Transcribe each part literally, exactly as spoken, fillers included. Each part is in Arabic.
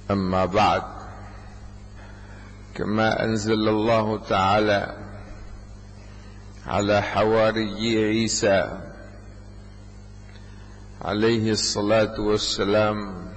أما بعد، كما أنزل الله تعالى على حواري عيسى عليه الصلاة والسلام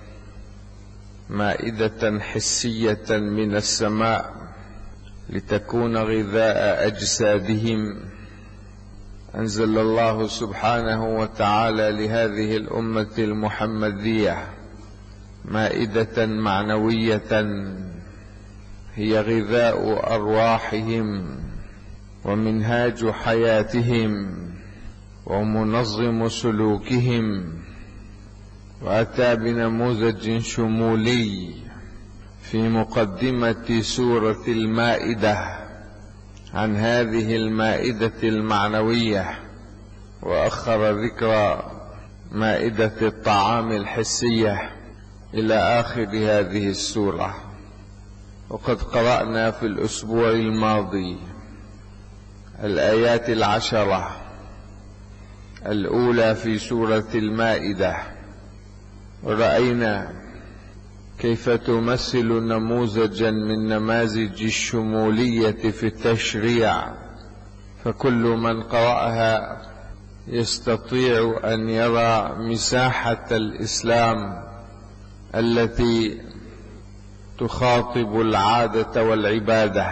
مائدة حسية من السماء لتكون غذاء أجسادهم، أنزل الله سبحانه وتعالى لهذه الأمة المحمدية مائدة معنوية هي غذاء أرواحهم ومنهاج حياتهم ومنظم سلوكهم، وأتى بنموذج شمولي في مقدمة سورة المائدة عن هذه المائدة المعنوية، وأخر ذكر مائدة الطعام الحسية إلى آخر هذه السورة. وقد قرأنا في الأسبوع الماضي الآيات العشرة الأولى في سورة المائدة، ورأينا كيف تمثل نموذجا من نماذج الشمولية في التشريع، فكل من قرأها يستطيع أن يرى مساحة الإسلام التي تخاطب العادة والعبادة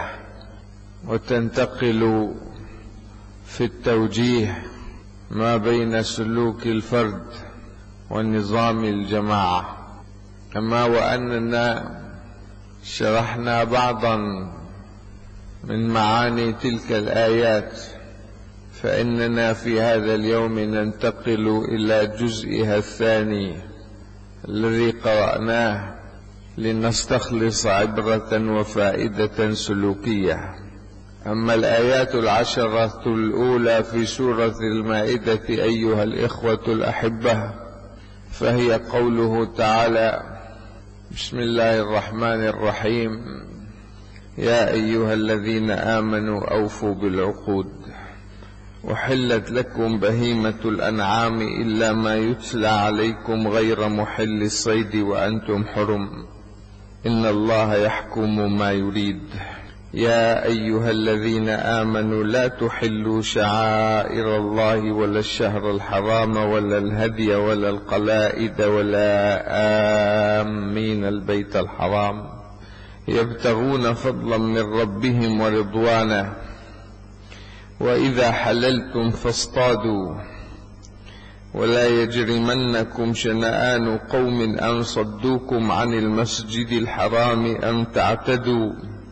وتنتقل في التوجيه ما بين سلوك الفرد والنظام الجماعة. كما وأننا شرحنا بعضا من معاني تلك الآيات، فإننا في هذا اليوم ننتقل إلى جزئها الثاني الذي قرأناه لنستخلص عبرة وفائدة سلوكية. أما الآيات العشرة الأولى في سورة المائدة أيها الإخوة الأحبة، فهي قوله تعالى: بسم الله الرحمن الرحيم، يا أيها الذين آمنوا أوفوا بالعقود، أحلت لكم بهيمة الأنعام إلا ما يتلى عليكم غير محل الصيد وأنتم حرم، إن الله يحكم ما يريد. يا أيها الذين آمنوا لا تحلوا شعائر الله ولا الشهر الحرام ولا الهدي ولا القلائد ولا آمين البيت الحرام يبتغون فضلا من ربهم ورضوانا، وإذا حللتم فاصطادوا، ولا يجرمنكم شنآن قوم أن صدوكم عن المسجد الحرام أن تعتدوا،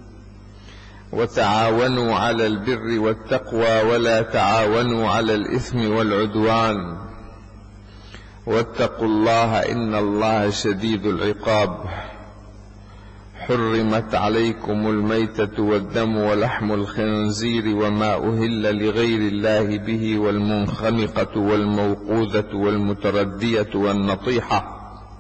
وتعاونوا على البر والتقوى ولا تعاونوا على الإثم والعدوان، واتقوا الله إن الله شديد العقاب. حرمت عليكم الميتة والدم ولحم الخنزير وما أهل لغير الله به والمنخنقة والموقوذة والمتردية والنطيحة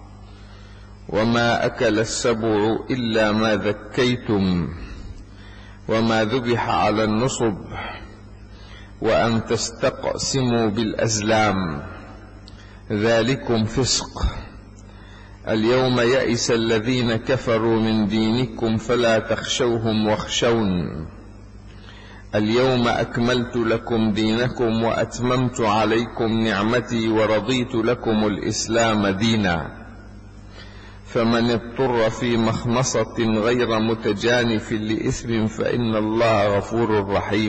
وما أكل السبع إلا ما ذكيتم وما ذبح على النصب وأن تستقسموا بالأزلام، ذلكم فسق. اليوم يئس الذين كفروا من دينكم فلا تخشوهم واخشون، اليوم أكملت لكم دينكم وأتممت عليكم نعمتي ورضيت لكم الإسلام دينا. فمن اضطر في مخمصة غير متجانف لإثم فإن الله غفور رحيم.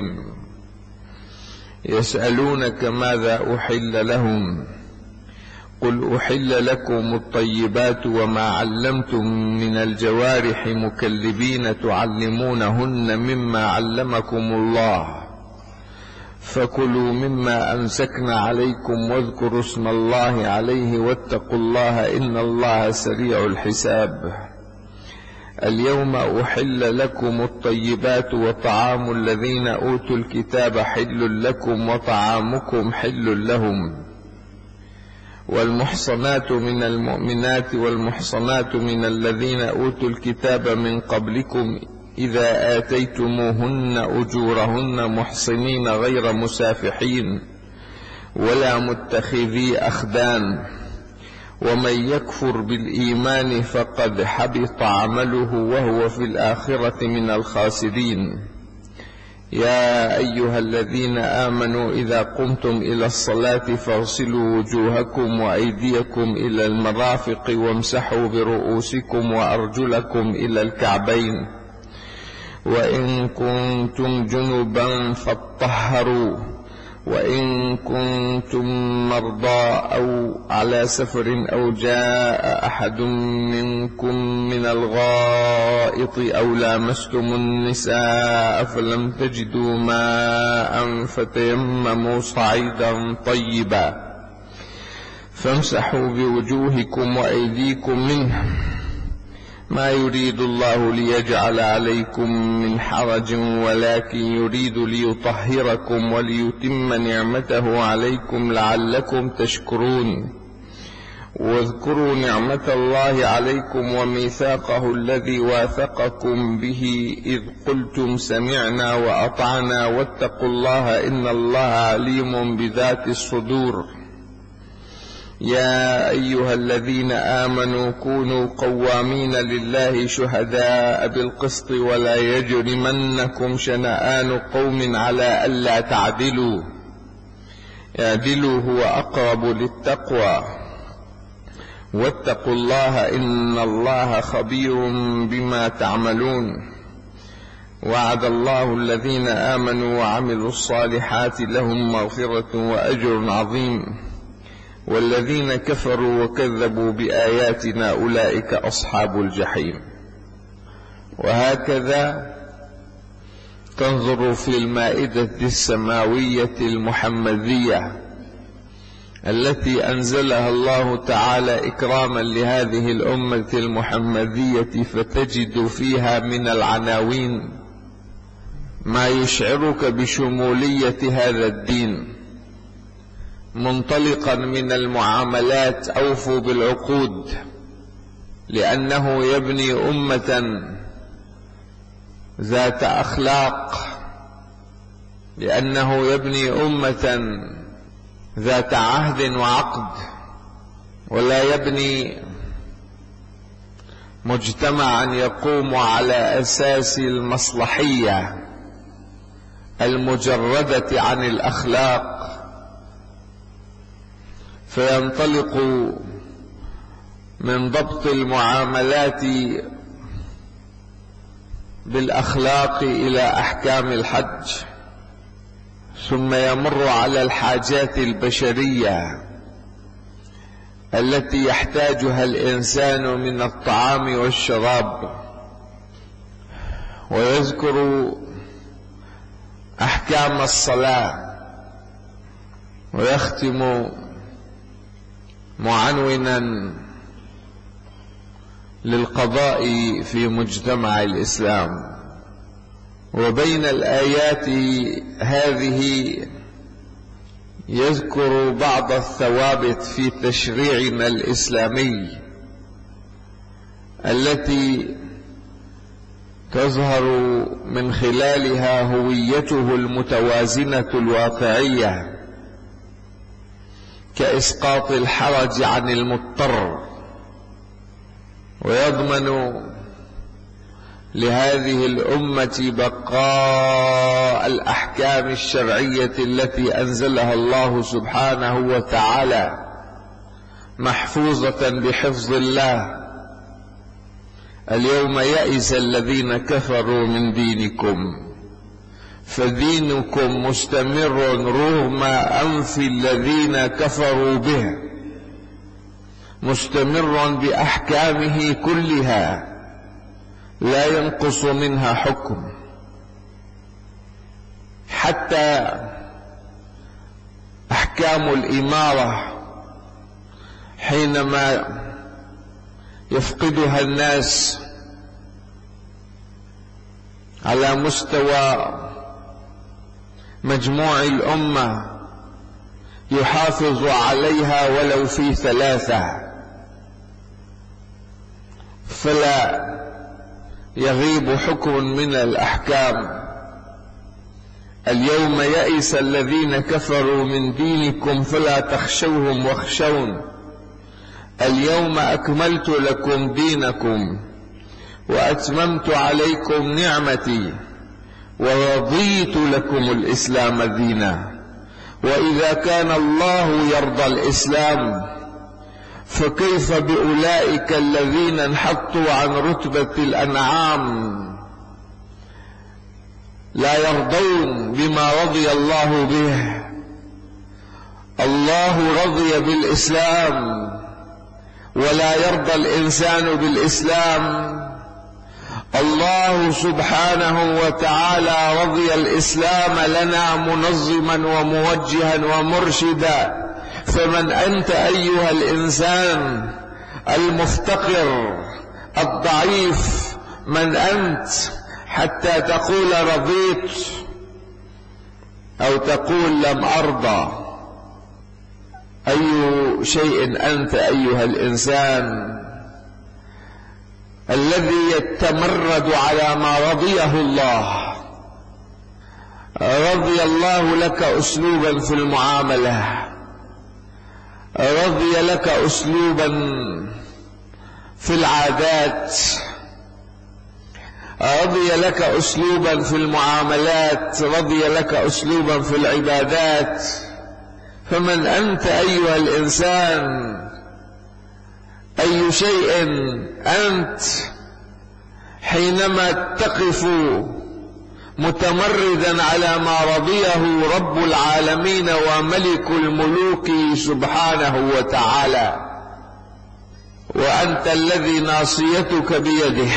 يسألونك ماذا أحل لهم، قل أحل لكم الطيبات وما علمتم من الجوارح مكلبين تعلمونهن مما علمكم الله، فكلوا مما أمسكنا عليكم واذكروا اسم الله عليه واتقوا الله إن الله سريع الحساب. اليوم أحل لكم الطيبات وطعام الذين أوتوا الكتاب حل لكم وطعامكم حل لهم. والمحصنات من المؤمنات والمحصنات من الذين أوتوا الكتاب من قبلكم إذا آتيتموهن أجورهن محصنين غير مسافحين ولا متخذي أخدان، ومن يكفر بالإيمان فقد حبط عمله وهو في الآخرة من الخاسرين. يا أيها الذين آمنوا إذا قمتم إلى الصلاة فاغسلوا وجوهكم وأيديكم إلى المرافق وامسحوا برؤوسكم وأرجلكم إلى الكعبين، وإن كنتم جنبا فاطهروا، وإن كنتم مرضى أو على سفر أو جاء أحد منكم من الغائط أو لامستم النساء فلم تجدوا ماء فتيمموا صعيدا طيبا فامسحوا بوجوهكم وأيديكم منه، ما يريد الله ليجعل عليكم من حرج ولكن يريد ليطهركم وليتم نعمته عليكم لعلكم تشكرون. واذكروا نعمة الله عليكم وميثاقه الذي واثقكم به إذ قلتم سمعنا وأطعنا واتقوا الله إن الله عليم بذات الصدور. يا أيها الذين آمنوا كونوا قوامين لله شهداء بالقسط ولا يجرمنكم شنآن قوم على ألا تعدلوا، اعدلوا هو أقرب للتقوى، واتقوا الله إن الله خبير بما تعملون. وعد الله الذين آمنوا وعملوا الصالحات لهم مغفرة وأجر عظيم، والذين كفروا وكذبوا بآياتنا أولئك أصحاب الجحيم. وهكذا تنظر في المائدة السماوية المحمدية التي أنزلها الله تعالى إكراما لهذه الأمة المحمدية، فتجد فيها من العناوين ما يشعرك بشمولية هذا الدين، منطلقا من المعاملات أوفوا بالعقود، لأنه يبني أمة ذات أخلاق، لأنه يبني أمة ذات عهد وعقد، ولا يبني مجتمعا يقوم على أساس المصلحية المجردة عن الأخلاق، فينطلق من ضبط المعاملات بالأخلاق إلى أحكام الحج، ثم يمر على الحاجات البشرية التي يحتاجها الإنسان من الطعام والشراب، ويذكر أحكام الصلاة، ويختم معنونا للقضاء في مجتمع الإسلام. وبين الآيات هذه يذكر بعض الثوابت في تشريعنا الإسلامي التي تظهر من خلالها هويته المتوازنة الواقعية، كإسقاط الحرج عن المضطر، ويضمن لهذه الأمة بقاء الأحكام الشرعية التي أنزلها الله سبحانه وتعالى محفوظة بحفظ الله. اليوم يئس الذين كفروا من دينكم فدينكم مستمر رغم أنف الذين كفروا به، مستمر بأحكامه كلها لا ينقص منها حكم، حتى أحكام الإمارة حينما يفقدها الناس على مستوى مجموع الأمة يحافظ عليها ولو في ثلاثة، فلا يغيب حكم من الأحكام. اليوم يئس الذين كفروا من دينكم فلا تخشوهم واخشون، اليوم أكملت لكم دينكم وأتممت عليكم نعمتي ورضيت لكم الإسلام دينا. وإذا كان الله يرضى الإسلام فكيف بأولئك الذين انحطوا عن رتبة الأنعام لا يرضون بما رضي الله به؟ الله رضي بالإسلام ولا يرضى الإنسان بالإسلام. الله سبحانه وتعالى رضي الإسلام لنا منظما وموجها ومرشدا. فمن أنت أيها الإنسان المفتقر الضعيف؟ من أنت حتى تقول رضيت أو تقول لم أرضى؟ أي شيء أنت أيها الإنسان الذي يتمرد على ما رضيه الله؟ رضي الله لك أسلوبا في المعاملة، رضي لك أسلوبا في العادات، رضي لك أسلوبا في المعاملات، رضي لك أسلوبا في العبادات. فمن أنت أيها الإنسان؟ أي شيء أنت حينما تقف متمردا على ما رضيه رب العالمين وملك الملوك سبحانه وتعالى، وأنت الذي ناصيتك بيده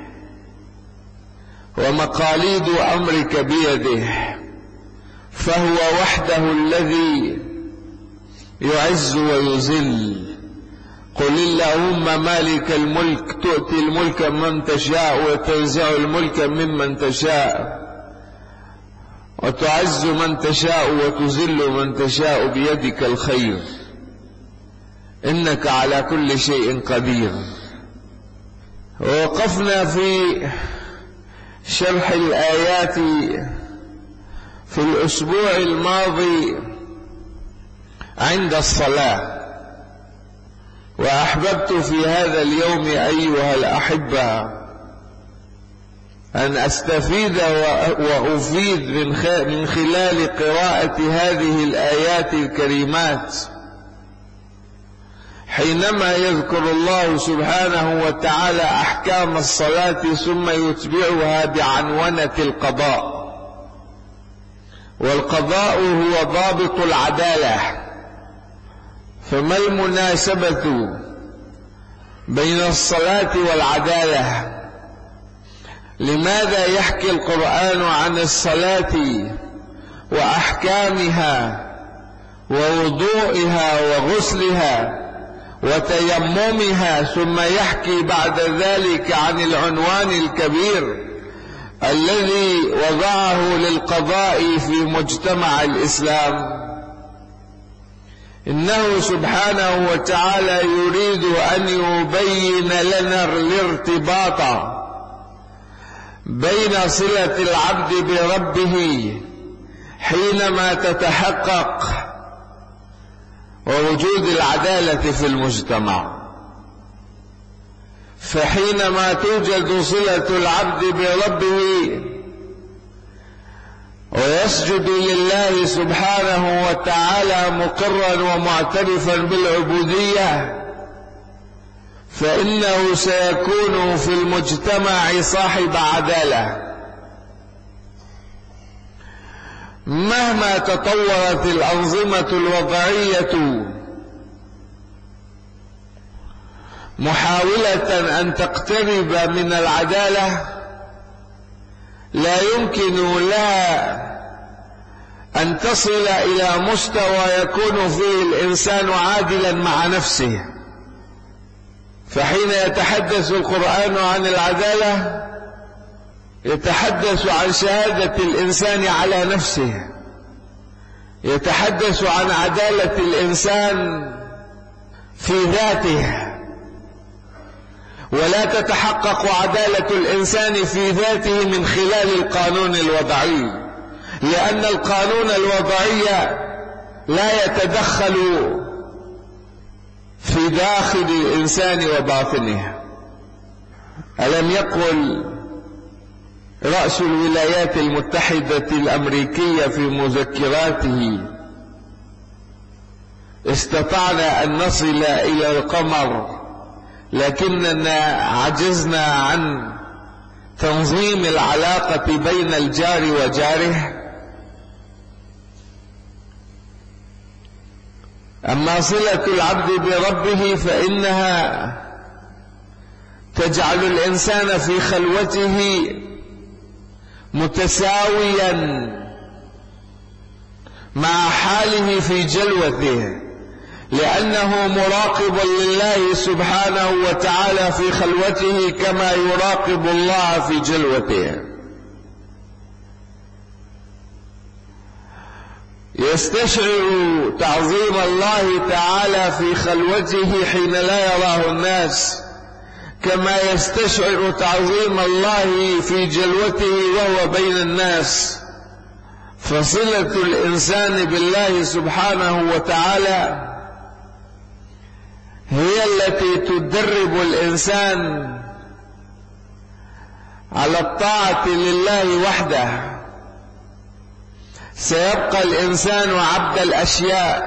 ومقاليد أمرك بيده، فهو وحده الذي يعز ويذل. قل اللهم مالك الملك تؤتي الملك من تشاء وتنزع الملك ممن تشاء وتعز من تشاء وتذل من تشاء بيدك الخير إنك على كل شيء قدير. ووقفنا في شرح الآيات في الأسبوع الماضي عند الصلاة، وأحببت في هذا اليوم أيها الأحبة أن أستفيد وأفيد من خلال قراءة هذه الآيات الكريمات حينما يذكر الله سبحانه وتعالى أحكام الصلاة ثم يتبعها بعنونة القضاء. والقضاء هو ضابط العدالة، فما المناسبة بين الصلاة والعدالة؟ لماذا يحكي القرآن عن الصلاة وأحكامها ووضوئها وغسلها وتيممها ثم يحكي بعد ذلك عن العنوان الكبير الذي وضعه للقضاء في مجتمع الإسلام؟ إنه سبحانه وتعالى يريد أن يبين لنا الارتباط بين صلة العبد بربه حينما تتحقق ووجود العدالة في المجتمع. فحينما توجد صلة العبد بربه ويسجد لله سبحانه وتعالى مقرا ومعترفا بالعبودية، فإنه سيكون في المجتمع صاحب عدالة. مهما تطورت الأنظمة الوضعية محاولة أن تقترب من العدالة، لا يمكن لها أن تصل إلى مستوى يكون فيه الإنسان عادلا مع نفسه. فحين يتحدث القرآن عن العدالة يتحدث عن شهادة الإنسان على نفسه، يتحدث عن عدالة الإنسان في ذاته، ولا تتحقق عدالة الإنسان في ذاته من خلال القانون الوضعي، لأن القانون الوضعي لا يتدخل في داخل الإنسان وباطنه. ألم يقل رأس الولايات المتحدة الأمريكية في مذكراته: استطعنا أن نصل إلى القمر لكننا عجزنا عن تنظيم العلاقة بين الجار وجاره؟ أما صلة العبد بربه فإنها تجعل الإنسان في خلوته متساويا مع حاله في جلوته، لأنه مراقب لله سبحانه وتعالى في خلوته كما يراقب الله في جلوته. يستشعر تعظيم الله تعالى في خلوته حين لا يراه الناس كما يستشعر تعظيم الله في جلوته وهو بين الناس. فصلة الإنسان بالله سبحانه وتعالى هي التي تدرب الإنسان على الطاعة لله وحده. سيبقى الإنسان عبد الأشياء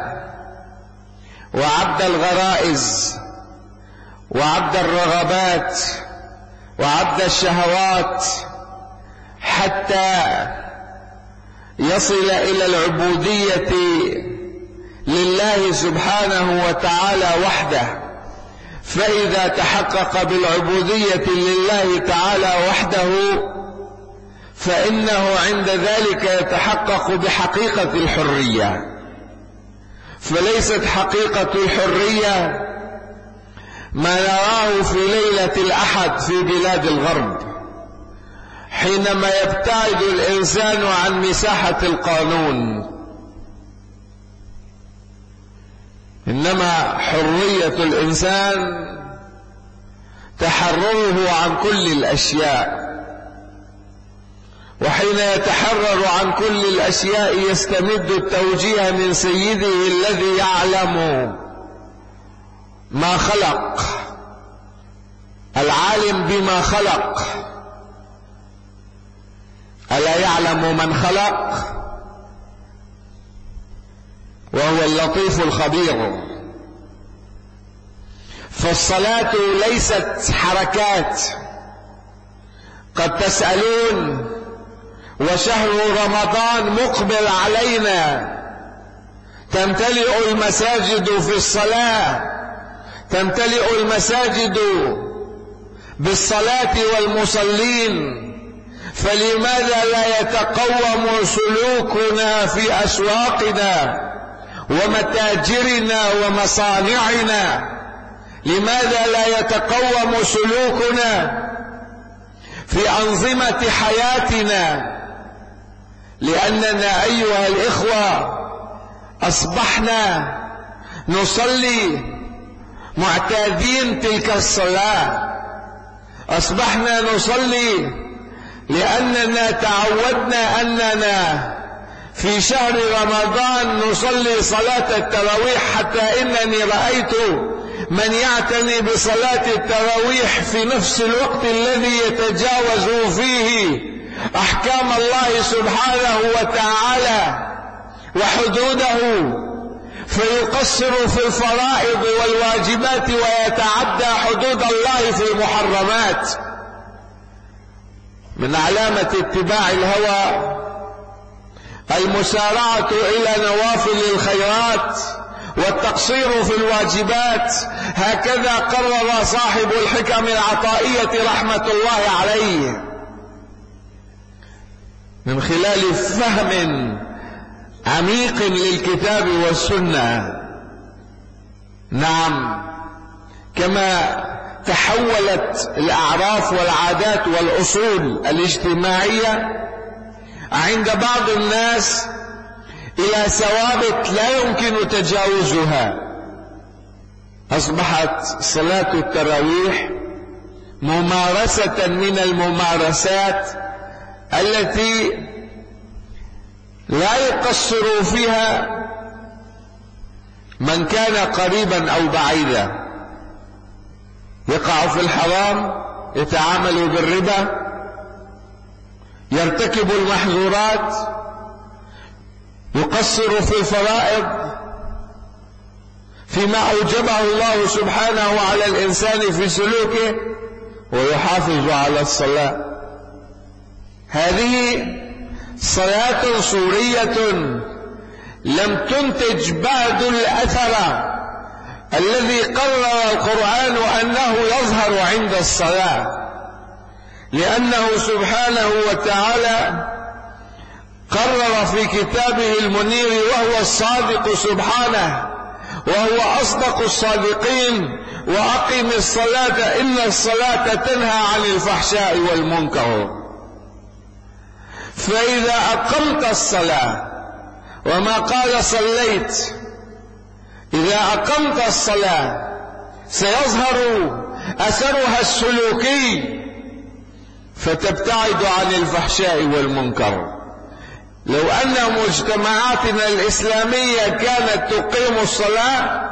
وعبد الغرائز وعبد الرغبات وعبد الشهوات حتى يصل إلى العبودية لله سبحانه وتعالى وحده. فإذا تحقق بالعبودية لله تعالى وحده فإنه عند ذلك يتحقق بحقيقة الحرية. فليست حقيقة الحرية ما نراه في ليلة الأحد في بلاد الغرب حينما يبتعد الإنسان عن مساحة القانون، إنما حرية الإنسان تحرره عن كل الأشياء، وحين يتحرر عن كل الأشياء يستمد التوجيه من سيده الذي يعلم ما خلق، العالم بما خلق. ألا يعلم من خلق وهو اللطيف الخبير. فالصلاة ليست حركات. قد تسألون وشهر رمضان مقبل علينا، تمتلئ المساجد في الصلاة، تمتلئ المساجد بالصلاة والمصلين، فلماذا لا يتقوم سلوكنا في أسواقنا ومتاجرنا ومصانعنا؟ لماذا لا يتقوم سلوكنا في أنظمة حياتنا؟ لأننا أيها الإخوة أصبحنا نصلي معتادين تلك الصلاة، أصبحنا نصلي لأننا تعودنا أننا في شهر رمضان نصلي صلاة التراويح، حتى إنني رأيت من يعتني بصلاة التراويح في نفس الوقت الذي يتجاوز فيه أحكام الله سبحانه وتعالى وحدوده، فيقصر في الفرائض والواجبات ويتعدى حدود الله في المحرمات. من علامة اتباع الهوى المسارعة إلى نوافل الخيرات والتقصير في الواجبات. هكذا قرر صاحب الحكم العطائية رحمة الله عليه من خلال فهم عميق للكتاب والسنة. نعم، كما تحولت الأعراف والعادات والأصول الاجتماعية عند بعض الناس إلى ثوابت لا يمكن تجاوزها، أصبحت صلاة التراويح ممارسة من الممارسات التي لا يقصر فيها من كان قريبا أو بعيدا يقع في الحرام، يتعامل بالربا، يرتكب المحظورات، يقصر في الفرائض فيما أوجبه الله سبحانه على الإنسان في سلوكه، ويحافظ على الصلاة. هذه صلاة صورية لم تنتج بعد الأثر الذي قرر القرآن أنه يظهر عند الصلاة، لأنه سبحانه وتعالى قرر في كتابه المنير وهو الصادق سبحانه وهو أصدق الصادقين: وأقم الصلاة إن الصلاة تنهى عن الفحشاء والمنكر. فإذا أقمت الصلاة، وما قال صليت، إذا أقمت الصلاة سيظهر أثرها السلوكي فتبتعد عن الفحشاء والمنكر. لو أن مجتمعاتنا الإسلامية كانت تقيم الصلاة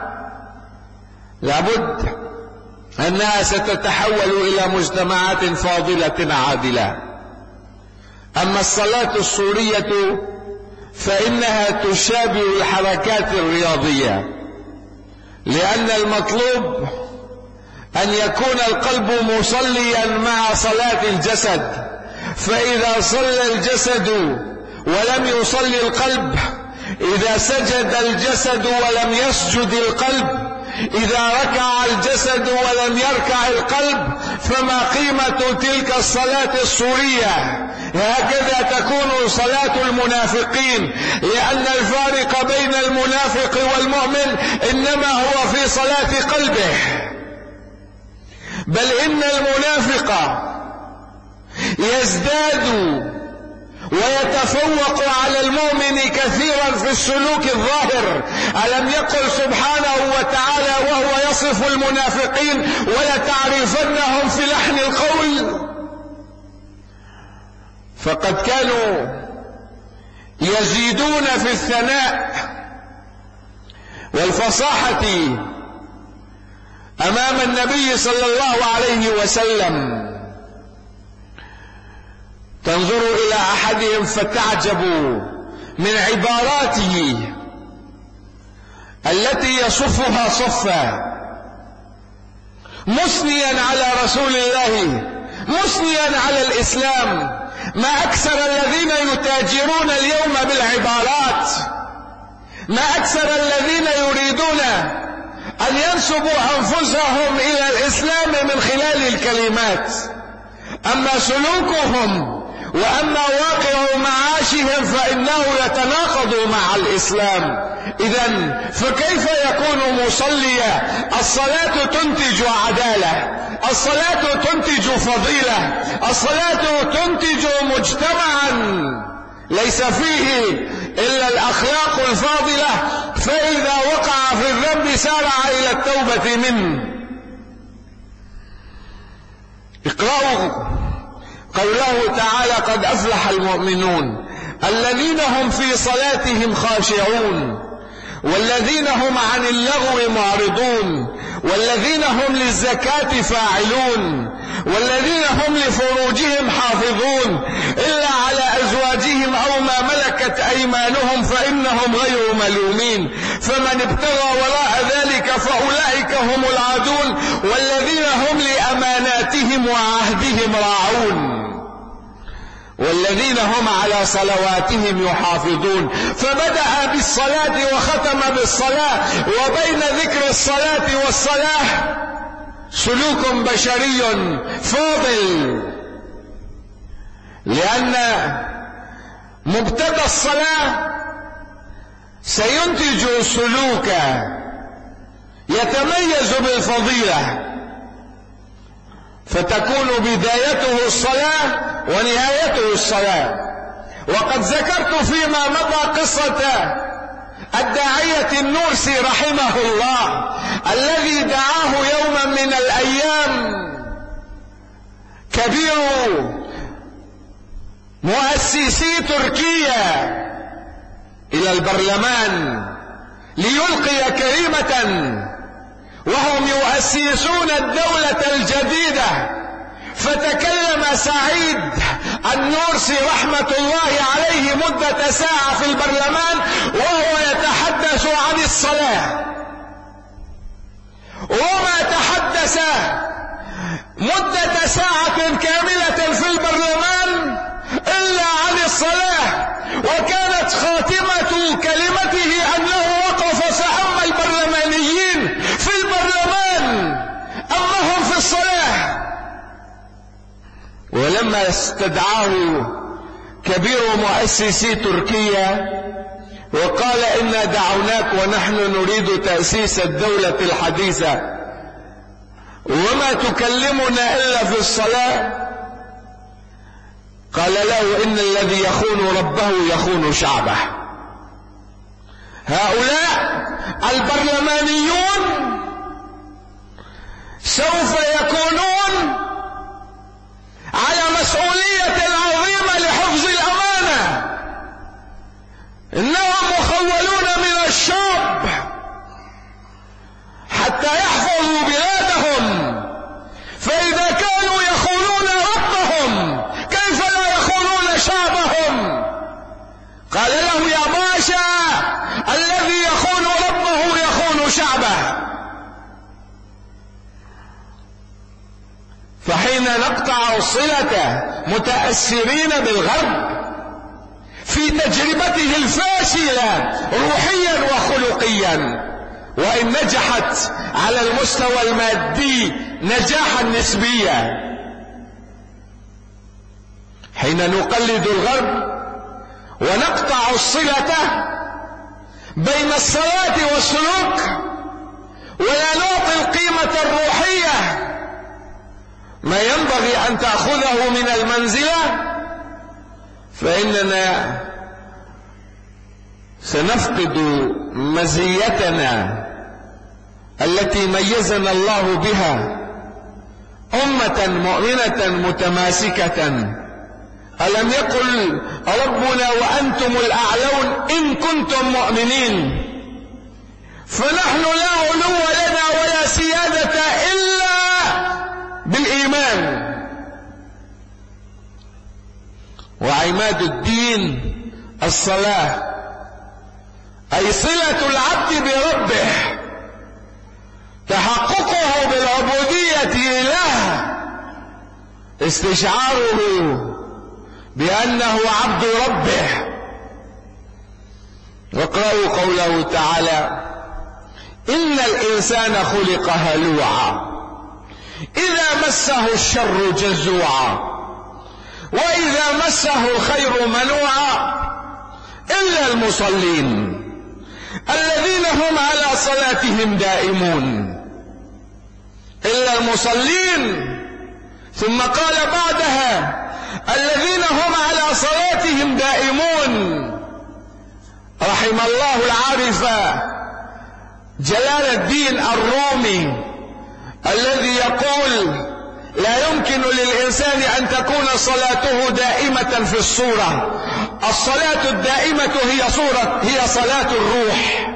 لابد أنها ستتحول إلى مجتمعات فاضلة عادلة. أما الصلاة الصورية فإنها تشابه الحركات الرياضية، لأن المطلوب أن يكون القلب مصليا مع صلاة الجسد، فإذا صلى الجسد ولم يصلي القلب، إذا سجد الجسد ولم يسجد القلب، إذا ركع الجسد ولم يركع القلب، فما قيمة تلك الصلاة الصورية؟ هكذا تكون صلاة المنافقين، لأن الفارق بين المنافق والمؤمن إنما هو في صلاة قلبه. بل إن المنافق يزداد ويتفوق على المؤمن كثيرا في السلوك الظاهر. ألم يقل سبحانه وتعالى وهو يصف المنافقين: ولتعرفنهم في لحن القول؟ فقد كانوا يزيدون في الثناء والفصاحة أمام النبي صلى الله عليه وسلم. تنظر إلى أحدهم فتعجب من عباراته التي يصفها صفا، مثنيا على رسول الله، مثنيا على الإسلام. ما أكثر الذين يتاجرون اليوم بالعبارات، ما أكثر الذين يريدون أن ينسبوا أنفسهم إلى الإسلام من خلال الكلمات. أما سلوكهم وأما واقع معاشهم فإنه يتناقض مع الإسلام. إذن فكيف يكون مصليا؟ الصلاة تنتج عدالة، الصلاة تنتج فضيلة، الصلاة تنتج مجتمعا ليس فيه إلا الأخلاق الفاضلة، فإذا وقع في الذنب سارع إلى التوبة منه. اقرأوا قوله تعالى: قد أفلح المؤمنون الذين هم في صلاتهم خاشعون والذين هم عن اللغو معرضون والذين هم للزكاة فاعلون والذين هم لفروجهم حافظون إلا على أزواجهم أو ما ملكت أيمانهم فإنهم غير ملومين، فمن ابتغى وراء ذلك فأولئك هم العادون والذين هم لأماناتهم وعهدهم راعون والذين هم على صلواتهم يحافظون. فبدأ بالصلاة وختم بالصلاة، وبين ذكر الصلاة والصلاة سلوك بشري فاضل، لأن مبتدأ الصلاة سينتج سلوكا يتميز بالفضيلة، فتكون بدايته الصلاة ونهايته الصلاة. وقد ذكرت فيما مضى قصة الداعية النورسي رحمه الله الذي دعاه يوما من الأيام كبير مؤسسي تركيا إلى البرلمان ليلقي كلمة وهم يؤسسون الدولة الجديدة، فتكلم سعيد النورسي رحمة الله عليه مدة ساعة في البرلمان وهو يتحدث عن الصلاة، وما تحدث مدة ساعة كاملة في البرلمان إلا عن الصلاة، وكانت خاتمة كلمته أنه وقف فأما البرلمانيين في البرلمان أما هم في الصلاة. ولما استدعاه كبير مؤسسي تركيا وقال إنا دعوناك ونحن نريد تأسيس الدولة الحديثة وما تكلمنا إلا في الصلاة، قال له إن الذي يخون ربه يخون شعبه. هؤلاء البرلمانيون سوف يكونون على مسؤولية عظيمة لحفظ الأمانة، إنهم مخولون من الشعب حتى يحفظوا بلادهم، فإذا كانوا يخونون ربهم كيف لا يخونون شعبهم؟ قال له يا باشا الذي يخون ربه يخون شعبه. فحين نقطع الصلة متأثرين بالغرب في تجربته الفاشلة روحيا وخلقيا، وإن نجحت على المستوى المادي نجاحا نسبيا، حين نقلد الغرب ونقطع الصلة بين الصلاة والسلوك ولا نعطي القيمة الروحية ما ينبغي أن تأخذه من المنزلة، فإننا سنفقد مزيتنا التي ميزنا الله بها أمة مؤمنة متماسكة. ألم يقل ربنا وأنتم الأعلون إن كنتم مؤمنين؟ فنحن لا علو لنا ولا سيادة إلا بالإيمان. وعماد الدين الصلاة، أي صلة العبد بربه، تحققه بالعبودية له، استشعاره بأنه عبد ربه. واقرأوا قوله تعالى إن الإنسان خلق هلوعا إذا مسه الشر جزوعا وإذا مسه الخير منوعا إلا المصلين الذين هم على صلاتهم دائمون. إلا المصلين، ثم قال بعدها الذين هم على صلاتهم دائمون. رحم الله العارف جلال الدين الرومي الذي يقول لا يمكن للإنسان أن تكون صلاته دائمة في الصورة. الصلاة الدائمة هي صورة هي صلاة الروح،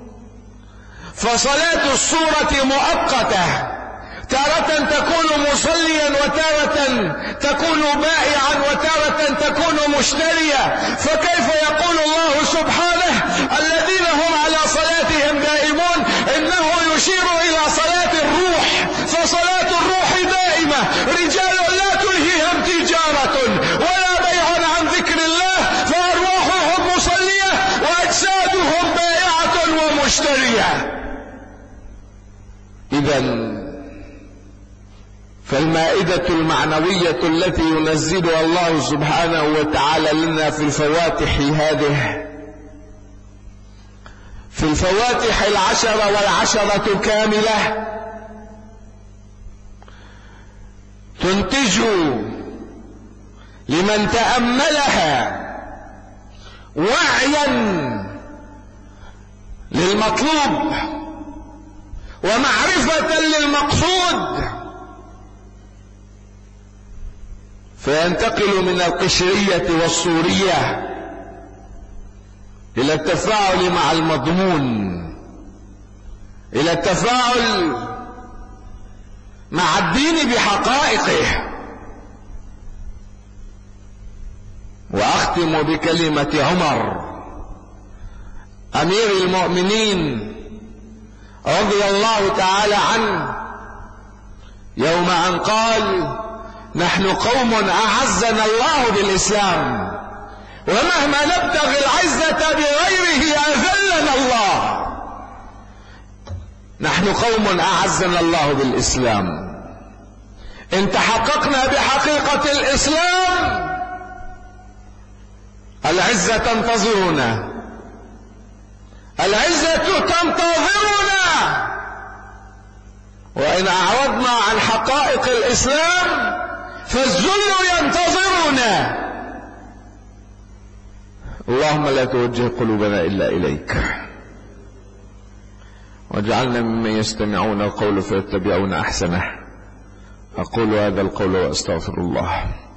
فصلاة الصورة مؤقتة، تارة تكون مصليا وتارة تكون بائعا وتارة تكون مشتريا. فكيف يقول الله سبحانه الذين هم على صلاتهم دائمون؟ إنه يشير إلى صلاة الروح، فصلاة الروح دائمة. رجال لا تلهيهم تجارة ولا بيع عن ذكر الله فأرواحهم مصلية وأجسادهم بائعة ومشترية. إذن فالمائدة المعنوية التي ينزلها الله سبحانه وتعالى لنا في الفواتح هذه، في الفواتح العشرة والعشرة كاملة، تنتج لمن تأملها وعيا للمطلوب ومعرفة للمقصود، فينتقل من القشرية والصورية إلى التفاعل مع المضمون، إلى التفاعل مع الدين بحقائقه. وأختم بكلمة عمر أمير المؤمنين رضي الله تعالى عنه يوم أن قال: نحن قوم أعزنا الله بالإسلام، ومهما نبتغي العزة بغيره أذلنا الله. نحن قوم أعزنا الله بالإسلام، إن تحققنا بحقيقة الإسلام العزة تنتظرنا، العزة تنتظرنا. وإن أعرضنا عن حقائق الإسلام فالذل ينتظرنا. اللهم لا توجه قلوبنا إلا إليك، واجعلنا ممن يستمعون القول فيتبعون أحسنه. أقول هذا القول وأستغفر الله.